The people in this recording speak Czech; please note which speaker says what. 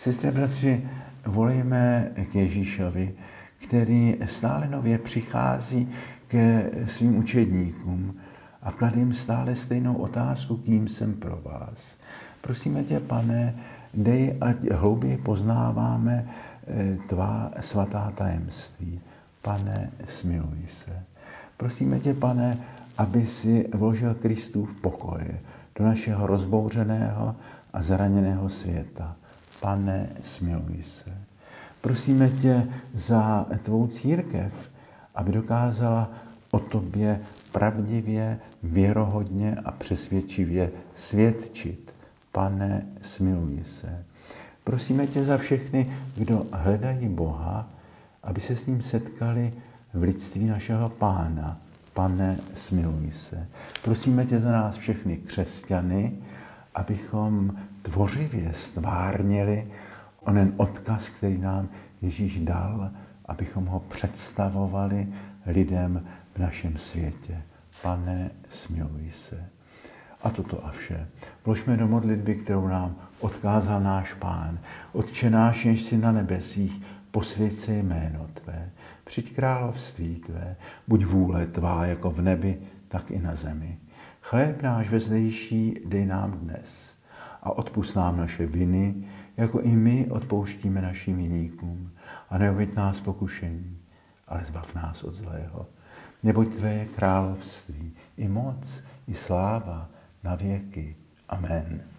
Speaker 1: Sestry, bratři, volejme k Ježíšovi, který stále nově přichází ke svým učedníkům a klade jim stále stejnou otázku, kým jsem pro vás. Prosíme tě, Pane, dej, ať hlouběji poznáváme tvá svatá tajemství. Pane, smiluj se. Prosíme tě, Pane, aby si vložil Kristův pokoj do našeho rozbouřeného a zraněného světa. Pane, smiluj se. Prosíme tě za tvou církev, aby dokázala o tobě pravdivě, věrohodně a přesvědčivě svědčit. Pane, smiluj se. Prosíme tě za všechny, kdo hledají Boha, aby se s ním setkali v lidství našeho Pána. Pane, smiluj se. Prosíme tě za nás všechny křesťany, abychom tvořivě stvárnili onen odkaz, který nám Ježíš dal, abychom ho představovali lidem v našem světě. Pane, smiluj se. A toto a vše vložme do modlitby, kterou nám odkázal náš Pán. Otče náš, jenž jsi na nebesích, posvěť se jméno tvé, přijď království tvé, buď vůle tvá jako v nebi, tak i na zemi. Chléb náš vezdejší dej nám dnes a odpusť nám naše viny, jako i my odpouštíme našim viníkům. A neuveď nás pokušení, ale zbav nás od zlého. Neboť tvé je království, i moc, i sláva, na věky. Amen.